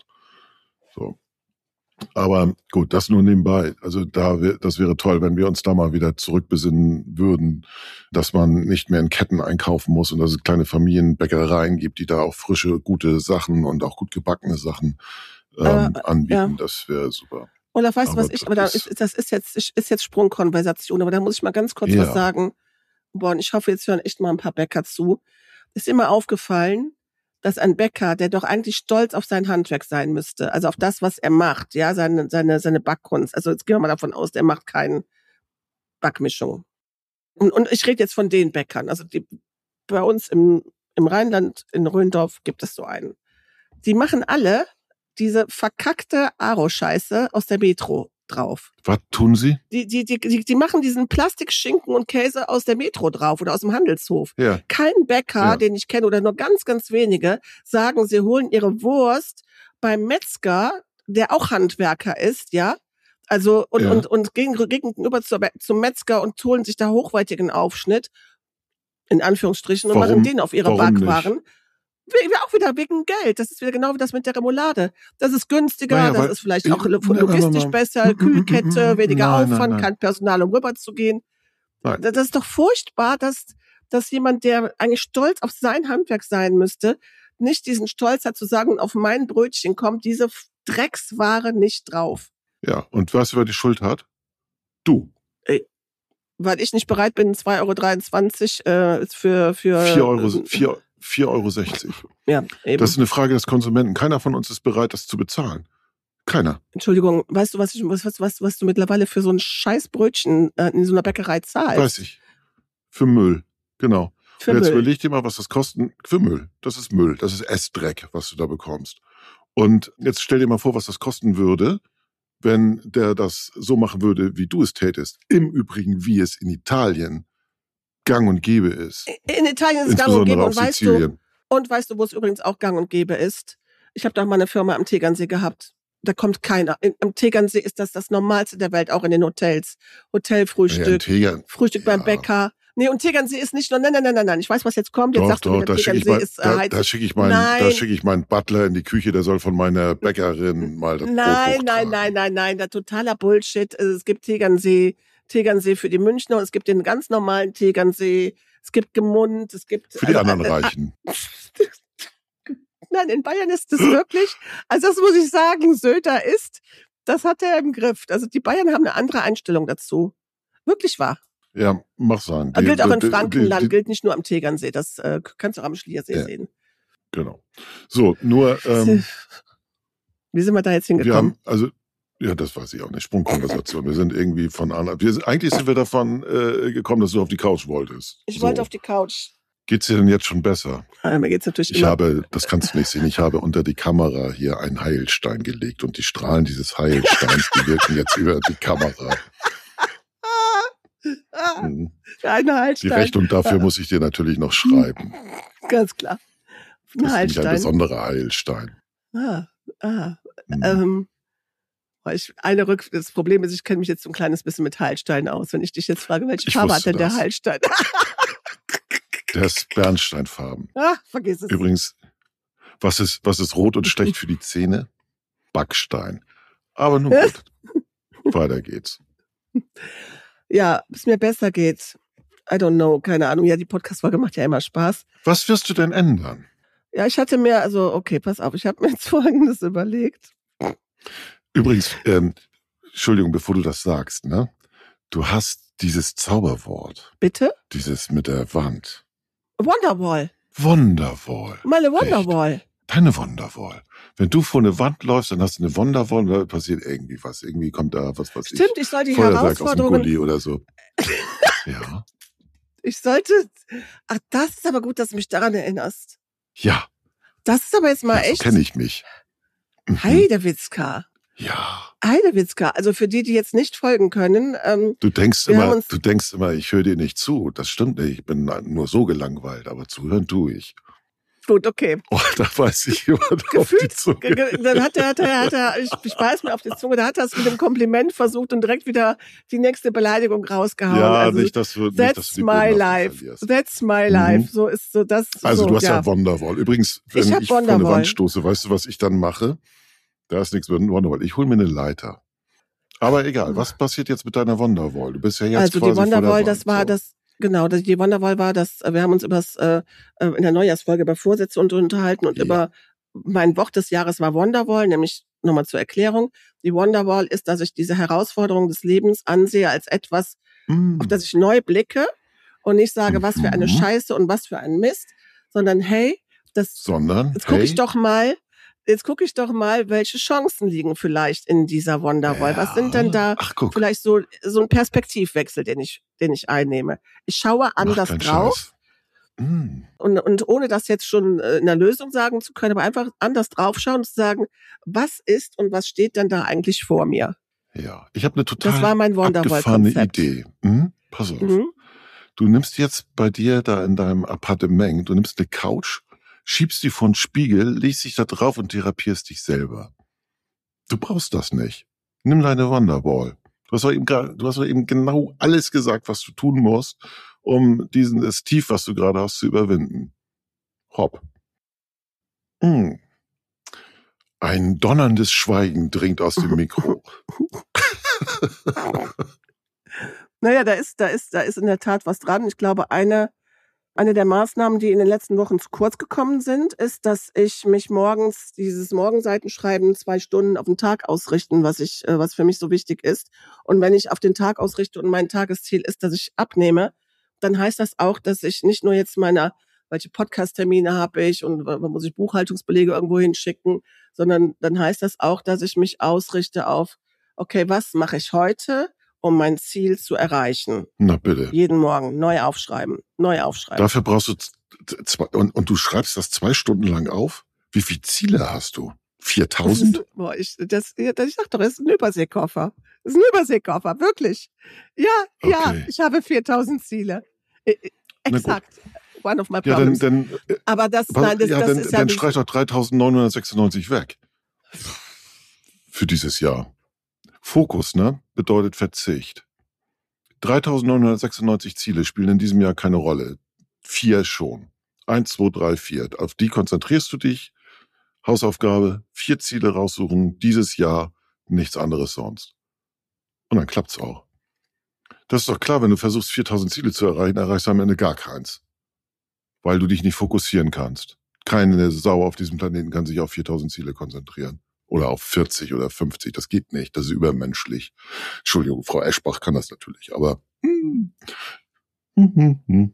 So. Aber gut, das nur nebenbei. Also da, das wäre toll, wenn wir uns da mal wieder zurückbesinnen würden, dass man nicht mehr in Ketten einkaufen muss und dass es kleine Familienbäckereien gibt, die da auch frische, gute Sachen und auch gut gebackene Sachen ähm, äh, anbieten. Ja. Das wäre super. Olaf, weißt du, was ich, aber da ist, das ist jetzt, ist jetzt Sprungkonversation, aber da muss ich mal ganz kurz ja. was sagen. Boah, und ich hoffe, jetzt hören echt mal ein paar Bäcker zu. Ist immer aufgefallen, dass ein Bäcker, der doch eigentlich stolz auf sein Handwerk sein müsste, also auf das, was er macht, ja, seine, seine, seine Backkunst. Also jetzt gehen wir mal davon aus, der macht keine Backmischung. Und, und ich rede jetzt von den Bäckern. Also die, bei uns im, im Rheinland, in Röndorf, gibt es so einen. Die machen alle diese verkackte Aro-Scheiße aus der Metro drauf. Was tun sie? Die, die, die, die, die machen diesen Plastikschinken und Käse aus der Metro drauf oder aus dem Handelshof. Ja. Kein Bäcker, ja. den ich kenne, oder nur ganz, ganz wenige, sagen, sie holen ihre Wurst beim Metzger, der auch Handwerker ist, ja. Also, und, ja. und, und gehen gegenüber zu, zum Metzger und holen sich da hochwertigen Aufschnitt, in Anführungsstrichen, und Warum? machen den auf ihre Warum Backwaren. Nicht? Auch wieder wegen Geld. Das ist wieder genau wie das mit der Remoulade. Das ist günstiger, naja, das weil, ist vielleicht auch logistisch nein, besser, Kühlkette, weniger nein, Aufwand, nein, nein. kein Personal, um rüber zu gehen. Nein. Das ist doch furchtbar, dass, dass jemand, der eigentlich stolz auf sein Handwerk sein müsste, nicht diesen Stolz hat zu sagen, auf mein Brötchen kommt diese Drecksware nicht drauf. Ja, und weißt du, wer die Schuld hat? Du. Weil ich nicht bereit bin, zwei Euro dreiundzwanzig äh, für... für vier Euro, vier, vier Euro sechzig. Ja, eben. Das ist eine Frage des Konsumenten. Keiner von uns ist bereit, das zu bezahlen. Keiner. Entschuldigung, weißt du, was, ich, was, was, was du mittlerweile für so ein Scheißbrötchen äh, in so einer Bäckerei zahlst? Weiß ich. Für Müll, genau. Für und jetzt Müll. überleg dir mal, was das kostet. Für Müll. Das ist Müll. Das ist Essdreck, was du da bekommst. Und jetzt stell dir mal vor, was das kosten würde, wenn der das so machen würde, wie du es tätest. Im Übrigen, wie es in Italien gang und gäbe ist. In Italien ist es gang und gäbe. Und weißt, du, und weißt du, wo es übrigens auch gang und gäbe ist? Ich habe doch mal eine Firma am Tegernsee gehabt. Da kommt keiner. Am Tegernsee ist das das Normalste der Welt, auch in den Hotels. Hotelfrühstück, ja, Frühstück ja. beim Bäcker. Nee, und Tegernsee ist nicht nur, nein, nein, nein, nein, nein. Ich weiß, was jetzt kommt. Jetzt doch, sagst doch, du, da schicke ich, mein, ist, äh, da, da schick ich, meinen, da schick ich meinen Butler in die Küche, der soll von meiner Bäckerin mal das Nein, Brot nein, nein, nein, nein, da totaler Bullshit. Es gibt Tegernsee, Tegernsee für die Münchner und es gibt den ganz normalen Tegernsee. Es gibt Gemund, es gibt... Für die also, anderen äh, Reichen. Nein, in Bayern ist das wirklich, also das muss ich sagen, Söder ist, das hat er im Griff. Also die Bayern haben eine andere Einstellung dazu. Wirklich wahr. Ja, mach sein. Die, gilt auch in die, Frankenland, die, die, gilt nicht nur am Tegernsee. Das äh, kannst du auch am Schliersee ja, sehen. Genau. So, nur... Ähm, Wie sind wir da jetzt hingekommen? Wir haben, also, ja, das weiß ich auch nicht. Sprungkonversation. Wir sind irgendwie von Anna. Wir sind, eigentlich sind wir davon äh, gekommen, dass du auf die Couch wolltest. Ich so. wollte auf die Couch. Geht's dir denn jetzt schon besser? Ja, mir geht's natürlich ich immer. habe, das kannst du nicht sehen, ich habe unter die Kamera hier einen Heilstein gelegt und die Strahlen dieses Heilsteins, die wirken jetzt über die Kamera. Mhm. Ein Heilstein. Die Rechnung dafür muss ich dir natürlich noch schreiben. Ganz klar. Ein das Heilstein. ist ein besonderer Heilstein. Ah, ah. Mhm. Ähm, ich, eine Rück das Problem ist, ich kenne mich jetzt so ein kleines bisschen mit Heilsteinen aus. Wenn ich dich jetzt frage, welche ich Farbe hat denn das. der Heilstein? Der ist Bernsteinfarben. Ah, vergiss es. Übrigens, was ist, was ist rot und schlecht für die Zähne? Backstein. Aber nun gut. Weiter geht's. Ja, bis mir besser geht. I don't know, keine Ahnung. Ja, die Podcast-Folge macht ja immer Spaß. Was wirst du denn ändern? Ja, ich hatte mir, also, okay, pass auf, ich habe mir jetzt Folgendes überlegt. Übrigens, ähm, Entschuldigung, bevor du das sagst, ne? Du hast dieses Zauberwort. Bitte? Dieses mit der Wand. Wonderwall. Wonderwall. Meine Wonderwall. Echt? Deine Wonderwall. Wenn du vor eine Wand läufst, dann hast du eine Wonderwall und da passiert irgendwie was. Irgendwie kommt da was, was Stimmt, ich, ich soll die Feuerwerk Herausforderungen... aus dem Gully oder so. Ja. Ich sollte... Ach, das ist aber gut, dass du mich daran erinnerst. Ja. Das ist aber jetzt mal ja, so echt... kenne ich mich. Mhm. Heidewitzka. Ja. Heidewitzka, also für die, die jetzt nicht folgen können. Ähm, du denkst immer, du denkst immer, ich höre dir nicht zu. Das stimmt nicht. Ich bin nur so gelangweilt, aber zuhören tue ich. Gut, okay. Oh, da weiß ich jemand auf die Zunge. Dann hat er, hat er, hat er, ich, ich beiß mir auf die Zunge, da hat er es mit dem Kompliment versucht und direkt wieder die nächste Beleidigung rausgehauen. Ja, also, nicht, dass du, that's nicht, dass du die my life. That's my life. Mhm. So ist so das. Also so, du hast ja, ja Wonderwall. Übrigens, wenn ich, ich vor eine Wand stoße, weißt du, was ich dann mache? Da ist nichts mit Wonderwall. Ich hole mir eine Leiter. Aber egal, was passiert jetzt mit deiner Wonderwall? Du bist ja jetzt also quasi die Wonderwall, vor der Wand, das war so. das. Genau, die Wonderwall war das, wir haben uns übers, äh, in der Neujahrsfolge über Vorsätze unterhalten und ja. über mein Wort des Jahres war Wonderwall, nämlich nochmal zur Erklärung. Die Wonderwall ist, dass ich diese Herausforderung des Lebens ansehe als etwas, mm. auf das ich neu blicke und nicht sage, was für eine Scheiße und was für ein Mist, sondern hey, das, sondern, jetzt gucke hey. ich doch mal, Jetzt gucke ich doch mal, welche Chancen liegen vielleicht in dieser Wonderwall. Ja. Was sind denn da Ach, vielleicht so so ein Perspektivwechsel, den ich den ich einnehme? Ich schaue anders drauf mm. und und ohne das jetzt schon in der Lösung sagen zu können, aber einfach anders draufschauen und zu sagen, was ist und was steht denn da eigentlich vor mir? Ja, ich habe eine total das war mein abgefahrene Idee. Hm? Pass auf. Mhm. Du nimmst jetzt bei dir da in deinem Appartement, du nimmst eine Couch, schiebst die vor den Spiegel, legst dich da drauf und therapierst dich selber. Du brauchst das nicht. Nimm deine Wonderwall. Du hast doch eben, du hast doch eben genau alles gesagt, was du tun musst, um diesen das Tief, was du gerade hast, zu überwinden. Hopp. Hm. Ein donnerndes Schweigen dringt aus dem Mikro. Naja, da ist, da ist, da ist in der Tat was dran. Ich glaube, eine Eine der Maßnahmen, die in den letzten Wochen zu kurz gekommen sind, ist, dass ich mich morgens dieses Morgenseitenschreiben zwei Stunden auf den Tag ausrichten, was ich, was für mich so wichtig ist. Und wenn ich auf den Tag ausrichte und mein Tagesziel ist, dass ich abnehme, dann heißt das auch, dass ich nicht nur jetzt meine, welche Podcast-Termine habe ich und muss ich Buchhaltungsbelege irgendwo hinschicken, sondern dann heißt das auch, dass ich mich ausrichte auf, okay, was mache ich heute, um mein Ziel zu erreichen. Na bitte. Jeden Morgen neu aufschreiben, neu aufschreiben. Dafür brauchst du zwei, und, und du schreibst das zwei Stunden lang auf? Wie viele Ziele hast du? viertausend? Boah, ich, das, ich sag doch, das ist ein Überseekoffer. Das ist ein Überseekoffer, wirklich. Ja, okay. ja, ich habe viertausend Ziele. Exakt. One of my problems. Ja, dann, dann, Aber das, was, nein, das, ja, das dann, ist ja dann nicht... streich doch dreitausendneunhundertsechsundneunzig weg. Für dieses Jahr. Fokus, ne? Bedeutet Verzicht. dreitausendneunhundertsechsundneunzig Ziele spielen in diesem Jahr keine Rolle. Vier schon. Eins, zwei, drei, vier. Auf die konzentrierst du dich. Hausaufgabe, vier Ziele raussuchen, dieses Jahr, nichts anderes sonst. Und dann klappt's auch. Das ist doch klar, wenn du versuchst, viertausend Ziele zu erreichen, erreichst du am Ende gar keins. Weil du dich nicht fokussieren kannst. Keine Sau auf diesem Planeten kann sich auf viertausend Ziele konzentrieren. Oder auf vierzig oder fünfzig, das geht nicht, das ist übermenschlich. Entschuldigung, Frau Eschbach kann das natürlich, aber hm, hm, hm.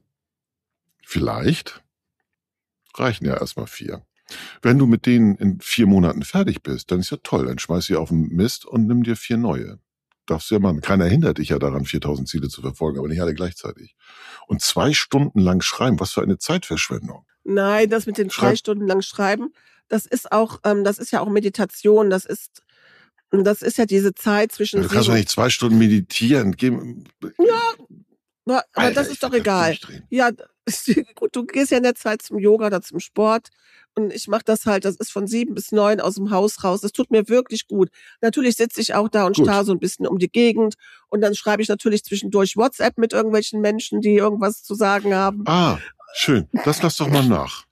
vielleicht reichen ja erstmal vier. Wenn du mit denen in vier Monaten fertig bist, dann ist ja toll, dann schmeiß sie auf den Mist und nimm dir vier neue. Darfst du ja machen. Keiner hindert dich ja daran, viertausend Ziele zu verfolgen, aber nicht alle gleichzeitig. Und zwei Stunden lang schreiben, was für eine Zeitverschwendung. Nein, das mit den Schreib- zwei Stunden lang schreiben, das ist auch, ähm, das ist ja auch Meditation, das ist, das ist ja diese Zeit zwischen. Ja, du kannst doch nicht zwei Stunden meditieren. Geh, ja, aber, aber Alter, das ist doch egal. Ja, gut, du gehst ja in der Zeit zum Yoga oder zum Sport und ich mache das halt, das ist von sieben bis neun aus dem Haus raus. Das tut mir wirklich gut. Natürlich sitze ich auch da und gut. starr so ein bisschen um die Gegend und dann schreibe ich natürlich zwischendurch WhatsApp mit irgendwelchen Menschen, die irgendwas zu sagen haben. Ah, schön. Das lass doch mal nach.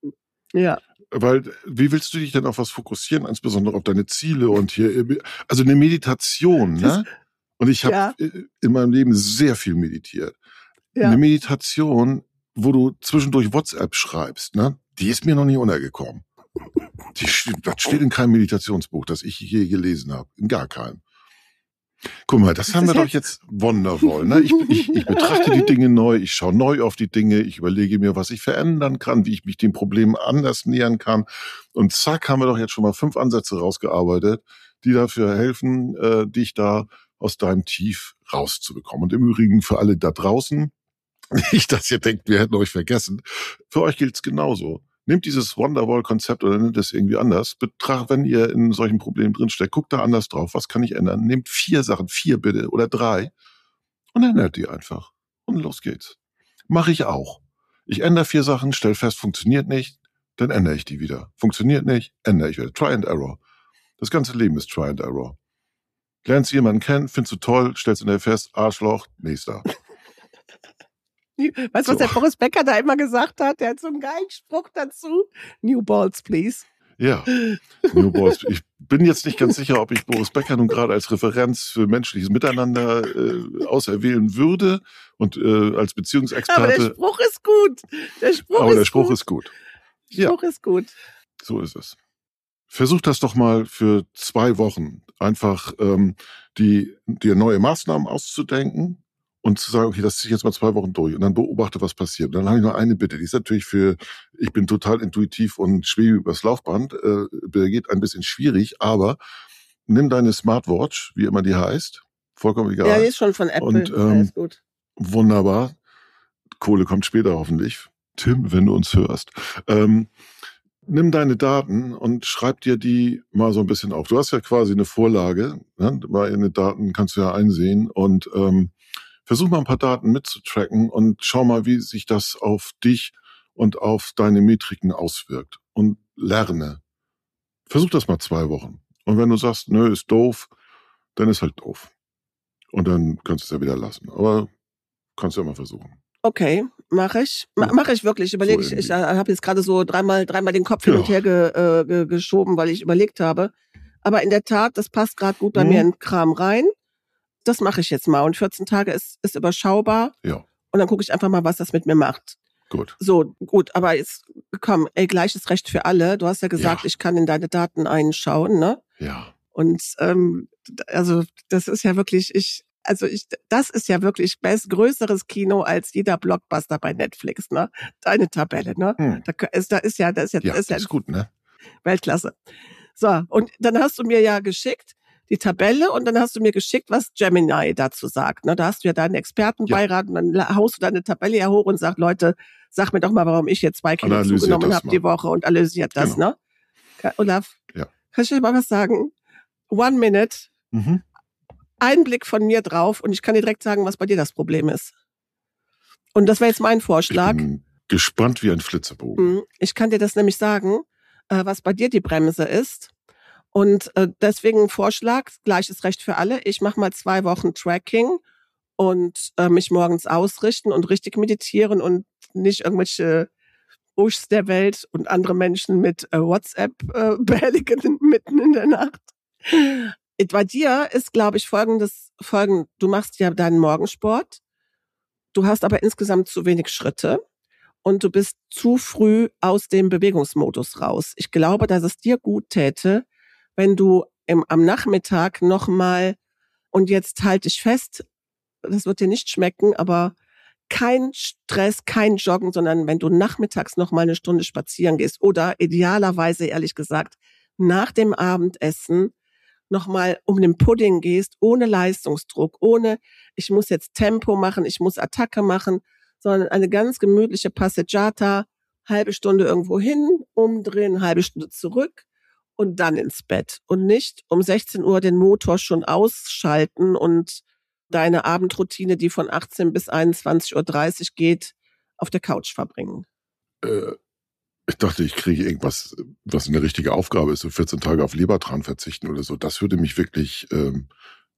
Ja. Weil, wie willst du dich denn auf was fokussieren, insbesondere auf deine Ziele und hier, also eine Meditation, ne? Und ich habe ja. in meinem Leben sehr viel meditiert. Ja. Eine Meditation, wo du zwischendurch WhatsApp schreibst, ne? Die ist mir noch nie untergekommen. Die, das steht in keinem Meditationsbuch, das ich je gelesen habe. In gar keinem. Guck mal, das, das haben wir doch jetzt Wonderwall. Ne? Ich, ich, ich betrachte die Dinge neu, ich schaue neu auf die Dinge, ich überlege mir, was ich verändern kann, wie ich mich dem Problem anders nähern kann. Und zack, haben wir doch jetzt schon mal fünf Ansätze rausgearbeitet, die dafür helfen, äh, dich da aus deinem Tief rauszubekommen. Und im Übrigen für alle da draußen, nicht, dass ihr denkt, wir hätten euch vergessen, für euch gilt's genauso. nehmt dieses Wonderwall-Konzept oder nehmt es irgendwie anders. Betracht, wenn ihr in solchen Problemen drinsteckt, guckt da anders drauf. Was kann ich ändern? Nehmt vier Sachen, vier bitte oder drei und ändert die einfach. Und los geht's. Mache ich auch. Ich ändere vier Sachen, stell fest, funktioniert nicht, dann ändere ich die wieder. Funktioniert nicht, ändere ich wieder. Try and Error. Das ganze Leben ist Try and Error. Lernst jemanden kennen, findest du toll, stellst ihn dir fest, Arschloch, nächster. Weißt du, so. Was der Boris Becker da immer gesagt hat? Der hat so einen geilen Spruch dazu. New Balls, please. Ja, New Balls. Ich bin jetzt nicht ganz sicher, ob ich Boris Becker nun gerade als Referenz für menschliches Miteinander äh, auserwählen würde und äh, als Beziehungsexperte. Aber der Spruch ist gut. Der Spruch Aber ist der Spruch gut. ist gut. Der Spruch ja. ist gut. So ist es. Versuch das doch mal für zwei Wochen. Einfach ähm, die dir neue Maßnahmen auszudenken und zu sagen, okay, das ziehe ich jetzt mal zwei Wochen durch und dann beobachte, was passiert. Und dann habe ich noch eine Bitte, die ist natürlich für, ich bin total intuitiv und schwebe übers Laufband, äh, geht ein bisschen schwierig, aber nimm deine Smartwatch, wie immer die heißt, vollkommen egal. Ja, die ist schon von Apple, und, ähm, alles gut. Wunderbar. Kohle kommt später hoffentlich. Tim, wenn du uns hörst. Ähm, Nimm deine Daten und schreib dir die mal so ein bisschen auf. Du hast ja quasi eine Vorlage, ne? Deine Daten kannst du ja einsehen und ähm, versuch mal ein paar Daten mitzutracken und schau mal, wie sich das auf dich und auf deine Metriken auswirkt und lerne. Versuch das mal zwei Wochen. Und wenn du sagst, nö, ist doof, dann ist halt doof. Und dann kannst du es ja wieder lassen. Aber kannst du ja mal versuchen. Okay, mache ich. Ma- Mache ich wirklich. Überlege So ich. Ich irgendwie. äh, habe jetzt gerade so dreimal, dreimal den Kopf hin und Ja. her ge, äh, ge, geschoben, weil ich überlegt habe. Aber in der Tat, das passt gerade gut bei Hm. mir in den Kram rein. Das mache ich jetzt mal. Und vierzehn Tage ist, ist überschaubar. Ja, Und dann gucke ich einfach mal, was das mit mir macht. gut. So, gut, aber jetzt, komm, ey, gleiches Recht für alle. Du hast ja gesagt, Ja. ich kann in deine Daten einschauen, ne? Ja. Und ähm, also das ist ja wirklich, ich, also ich, das ist ja wirklich best, größeres Kino als jeder Blockbuster bei Netflix, ne? Deine Tabelle, ne? Hm. Da ist, da ist ja, das ist ja, Ja, das ist ja das ist gut, ne? Weltklasse. So, und dann hast du mir ja geschickt die Tabelle und dann hast du mir geschickt, was Gemini dazu sagt. Ne? Da hast du ja deinen Expertenbeirat ja. Und dann haust du deine Tabelle ja hoch und sagst, Leute, sag mir doch mal, warum ich jetzt zwei Kilo Analysiert zugenommen das habe mal. die Woche und analysiert das, Genau. ne? Ka- Olaf, Ja. kannst du dir mal was sagen? One minute, Mhm. ein Blick von mir drauf und ich kann dir direkt sagen, was bei dir das Problem ist. Und das wäre jetzt mein Vorschlag. Ich bin gespannt wie ein Flitzebogen. Ich kann dir das nämlich sagen, äh, was bei dir die Bremse ist. Und äh, deswegen Vorschlag, gleiches Recht für alle. Ich mache mal zwei Wochen Tracking und äh, mich morgens ausrichten und richtig meditieren und nicht irgendwelche Buschs der Welt und andere Menschen mit äh, WhatsApp äh, behelligen mitten in der Nacht. Bei dir ist, glaube ich, folgendes, folgend, du machst ja deinen Morgensport, du hast aber insgesamt zu wenig Schritte und du bist zu früh aus dem Bewegungsmodus raus. Ich glaube, dass es dir gut täte, wenn du im, am Nachmittag nochmal, und jetzt halte ich fest, das wird dir nicht schmecken, aber kein Stress, kein Joggen, sondern wenn du nachmittags nochmal eine Stunde spazieren gehst oder idealerweise, ehrlich gesagt, nach dem Abendessen nochmal um den Pudding gehst, ohne Leistungsdruck, ohne, ich muss jetzt Tempo machen, ich muss Attacke machen, sondern eine ganz gemütliche Passeggiata, halbe Stunde irgendwo hin, umdrehen, halbe Stunde zurück und dann ins Bett. Und nicht um sechzehn Uhr den Motor schon ausschalten und deine Abendroutine, die von achtzehn bis einundzwanzig Uhr dreißig geht, auf der Couch verbringen. Äh, ich dachte, ich kriege irgendwas, was eine richtige Aufgabe ist, so vierzehn Tage auf Lebertran verzichten oder so. Das würde mich wirklich, ähm,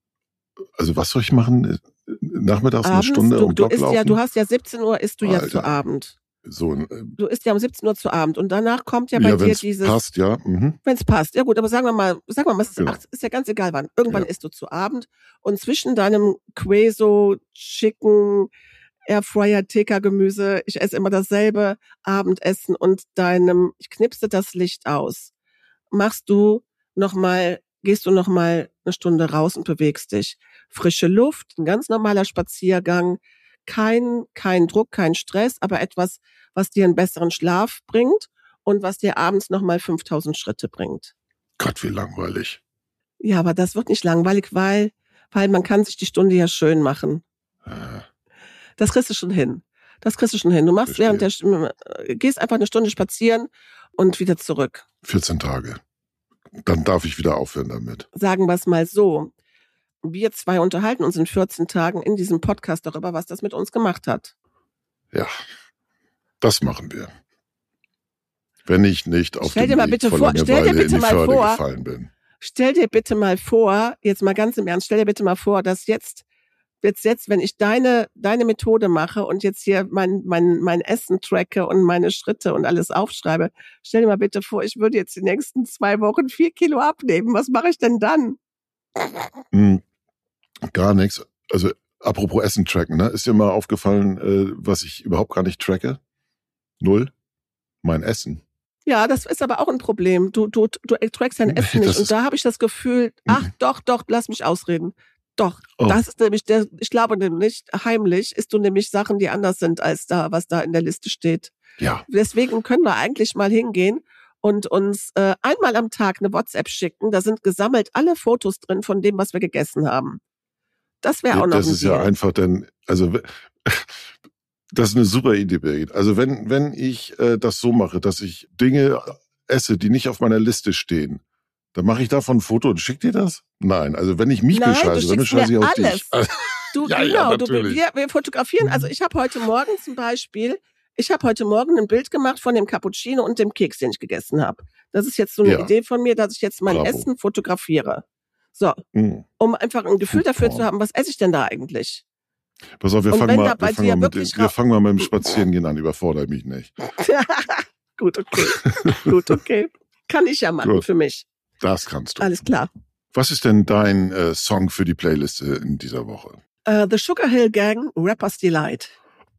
also was soll ich machen? Nachmittags Abends, eine Stunde du, um du Block isst laufen? ja, du hast ja siebzehn Uhr isst du ja Alter. zu Abend. So ein, Du isst ja um siebzehn Uhr zu Abend und danach kommt ja bei ja, dir wenn's dieses, passt, ja. Mhm. wenn es passt. Ja gut, aber sagen wir mal, sagen wir mal, es ist, Genau. ach, ist ja ganz egal wann. Irgendwann Ja. isst du zu Abend und zwischen deinem Queso, Chicken, Airfryer, T K-Gemüse, ich esse immer dasselbe Abendessen und deinem, ich knipse das Licht aus, machst du nochmal, gehst du nochmal eine Stunde raus und bewegst dich. Frische Luft, ein ganz normaler Spaziergang, kein, kein Druck, kein Stress, aber etwas, was dir einen besseren Schlaf bringt und was dir abends nochmal fünftausend Schritte bringt. Gott, wie langweilig. Ja, aber das wird nicht langweilig, weil, weil man kann sich die Stunde ja schön machen. Äh, Das kriegst du schon hin. Das kriegst du schon hin. Du machst Verstehe. während der, gehst einfach eine Stunde spazieren und wieder zurück. vierzehn Tage. Dann darf ich wieder aufhören damit. Sagen wir es mal so. Wir zwei unterhalten uns in vierzehn Tagen in diesem Podcast darüber, was das mit uns gemacht hat. Ja, das machen wir. Wenn ich nicht auf Stell dem dir mal Weg bitte vor vor, stell dir Langeweile in bitte die mal Förde vor, gefallen bin. Stell dir bitte mal vor, jetzt mal ganz im Ernst, stell dir bitte mal vor, dass jetzt, jetzt, jetzt, wenn ich deine, deine Methode mache und jetzt hier mein, mein, mein Essen tracke und meine Schritte und alles aufschreibe, stell dir mal bitte vor, ich würde jetzt die nächsten zwei Wochen vier Kilo abnehmen. Was mache ich denn dann? Hm, gar nichts. Also, apropos Essen tracken, ne? Ist dir mal aufgefallen, äh, was ich überhaupt gar nicht tracke? Null. Mein Essen. Ja, das ist aber auch ein Problem. Du, du, du trackst dein Essen nicht. Das Und ist- da habe ich das Gefühl, ach doch, doch, lass mich ausreden. Doch, Oh. das ist nämlich der, ich glaube nämlich, heimlich isst du nämlich Sachen, die anders sind als da, was da in der Liste steht. Ja, Deswegen können wir eigentlich mal hingehen und uns äh, einmal am Tag eine WhatsApp schicken. Da sind gesammelt alle Fotos drin von dem, was wir gegessen haben. Das wäre auch noch das ein ist ja Deal. einfach dann, also w- das ist eine super Idee, Birgit. Also wenn, wenn ich äh, das so mache, dass ich Dinge esse, die nicht auf meiner Liste stehen, dann mache ich davon ein Foto und schick dir das? Nein, also wenn ich mich Nein, du bescheiße, dann schickst bescheiße ich mir auch alles. dich. Also, Du, Ja, genau, ja, du, natürlich. wir, wir fotografieren. Also ich habe heute Morgen zum Beispiel, ich habe heute Morgen ein Bild gemacht von dem Cappuccino und dem Keks, den ich gegessen habe. Das ist jetzt so eine Ja. Idee von mir, dass ich jetzt mein Bravo. Essen fotografiere. So, Hm. um einfach ein Gefühl dafür Foodporn. zu haben, was esse ich denn da eigentlich? Pass auf, wir Und fangen wenn mal, da bei wir fangen dir mal, mit, wirklich dem- wir ra- fangen mal mit dem Spazierengehen an, überfordere mich nicht. Gut, okay. Gut, okay. Kann ich ja machen Gut. für mich. Das kannst du. Alles klar. Was ist denn dein äh, Song für die Playliste in dieser Woche? Uh, The Sugar Hill Gang, Rapper's Delight.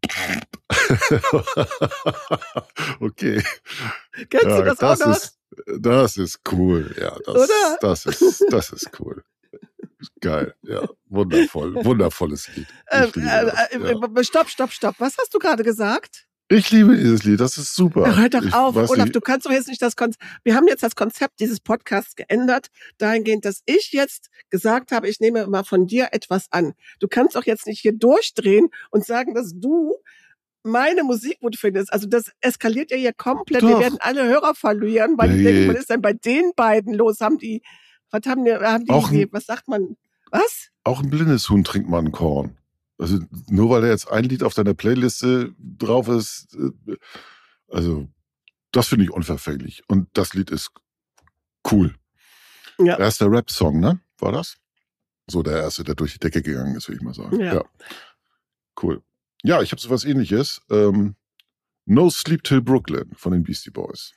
Okay. Kennst du das, auch noch? ist, das ist cool, ja. Das, Oder? das ist, das ist cool. Geil, ja. Wundervoll, wundervolles Lied. Äh, Ich liebe äh, das, ja. äh, Stopp, stopp, stopp. Was hast du gerade gesagt? Ich liebe dieses Lied, das ist super. Hör doch ich auf, weiß Olaf, nicht, du kannst doch jetzt nicht das Konzept. Wir haben jetzt das Konzept dieses Podcasts geändert, dahingehend, dass ich jetzt gesagt habe, ich nehme mal von dir etwas an. Du kannst doch jetzt nicht hier durchdrehen und sagen, dass du meine Musik gut findest. Also das eskaliert ja hier komplett. Wir Doch. werden alle Hörer verlieren, weil die Nee. denken, was ist denn bei den beiden los? Haben die, was haben die, haben die, Auch ein- was sagt man, was? auch ein blindes Huhn trinkt mal ein Korn. Also nur weil da jetzt ein Lied auf deiner Playliste drauf ist, äh, also das finde ich unverfänglich. Und das Lied ist cool. Ja. Erster Rap-Song, ne? War das? So der erste, der durch die Decke gegangen ist, würde ich mal sagen. Ja. Cool. Ja, ich habe sowas ähnliches. Ähm, No Sleep Till Brooklyn von den Beastie Boys.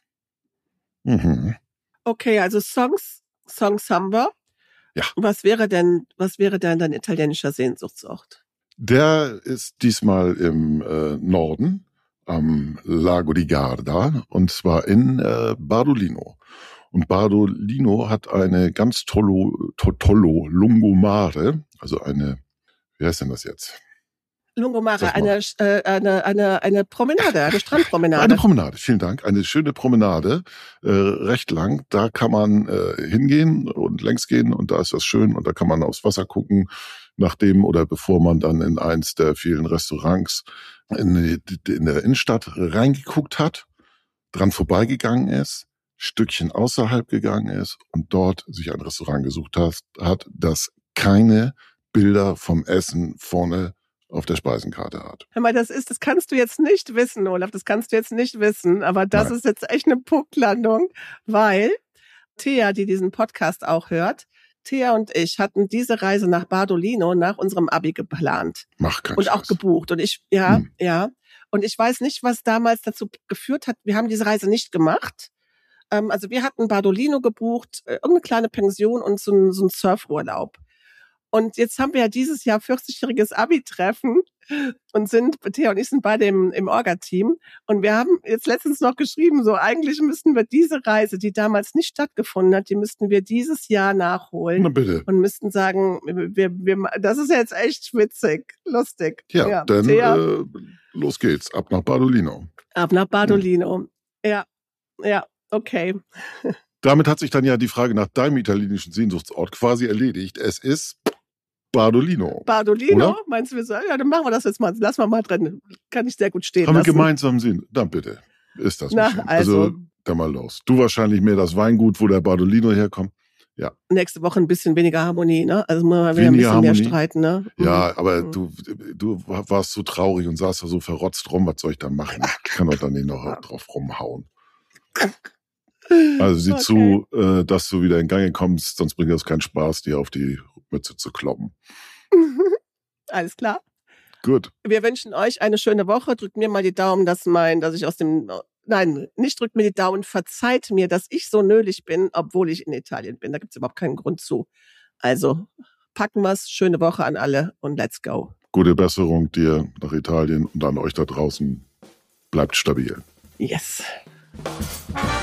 Mhm. Okay, also Songs, Songs haben wir. Ja. Was wäre denn, was wäre denn dein italienischer Sehnsuchtsort? Der ist diesmal im äh, Norden, am Lago di Garda, und zwar in äh, Bardolino. Und Bardolino hat eine ganz tollo, to, tollo Lungomare, also eine, wie heißt denn das jetzt? Lungomare, Sag mal. eine, äh, eine, eine, eine Promenade, eine Strandpromenade. Eine Promenade, vielen Dank. Eine schöne Promenade, äh, recht lang. Da kann man äh, hingehen und längs gehen und da ist das schön und da kann man aufs Wasser gucken, nachdem oder bevor man dann in eins der vielen Restaurants in, die, in der Innenstadt reingeguckt hat, dran vorbeigegangen ist, Stückchen außerhalb gegangen ist und dort sich ein Restaurant gesucht hat, hat das keine Bilder vom Essen vorne auf der Speisenkarte hat. Hör mal, das ist, das kannst du jetzt nicht wissen, Olaf, das kannst du jetzt nicht wissen, aber das Nein. ist jetzt echt eine Punktlandung, weil Thea, die diesen Podcast auch hört, Thea und ich hatten diese Reise nach Bardolino nach unserem Abi geplant Mach keinen und auch Scheiß. gebucht. Und ich, ja, Hm. ja. Und ich weiß nicht, was damals dazu geführt hat. Wir haben diese Reise nicht gemacht. Ähm, also wir hatten Bardolino gebucht, äh, irgendeine kleine Pension und so ein, so ein Surfurlaub. Und jetzt haben wir ja dieses Jahr vierzigjähriges Abi-Treffen und sind, Thea und ich sind beide im, im Orga-Team. Und wir haben jetzt letztens noch geschrieben, so eigentlich müssten wir diese Reise, die damals nicht stattgefunden hat, die müssten wir dieses Jahr nachholen. Na bitte. Und müssten sagen, wir, wir, das ist jetzt echt witzig, lustig. Ja, dann Thea, äh, los geht's. Ab nach Bardolino. ab nach Bardolino. Ja, ja, okay. Damit hat sich dann ja die Frage nach deinem italienischen Sehnsuchtsort quasi erledigt. Es ist Bardolino. Bardolino, oder? meinst du, wir sagen, ja, dann machen wir das jetzt mal. Lass mal mal drin. Kann ich sehr gut stehen Haben lassen. wir gemeinsam Sinn? Dann bitte. Ist das Na, nicht schön. also, also, dann mal los. Du wahrscheinlich mehr das Weingut, wo der Bardolino herkommt. Ja. Nächste Woche ein bisschen weniger Harmonie, ne? Also mal wieder ein Weniger bisschen mehr Harmonie? streiten, ne? Ja, Mhm. aber Mhm. du, du warst so traurig und saßt da so verrotzt rum. Was soll ich dann machen? Ich kann doch dann nicht noch drauf rumhauen. Also sieh Okay. zu, äh, dass du wieder in Gang kommst, sonst bringt das keinen Spaß, dir auf die Mütze zu kloppen. Alles klar. Gut. Wir wünschen euch eine schöne Woche. Drückt mir mal die Daumen, dass mein, dass ich aus dem, nein, nicht drückt mir die Daumen, verzeiht mir, dass ich so nölig bin, obwohl ich in Italien bin. Da gibt's überhaupt keinen Grund zu. Also packen wir's. Schöne Woche an alle und let's go. Gute Besserung dir nach Italien und an euch da draußen. Bleibt stabil. Yes.